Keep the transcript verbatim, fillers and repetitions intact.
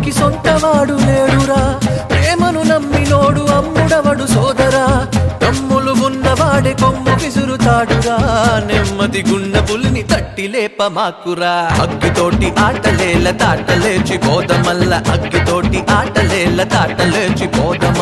ఎవరికి సొంతవాడు లేడురా ప్రేమను నమ్మినోడు అమ్ముడవడు సోదరా తమ్ములు ఉన్నవాడే కొమ్ము విసురుతాడురా నెమ్మది గున్న పులిని తట్టి లేప మాకురా అగ్గితోటి ఆటలేల తాటలేచి పోదమల్ల అగ్గితోటి ఆటలేల తాటలేచి పోదం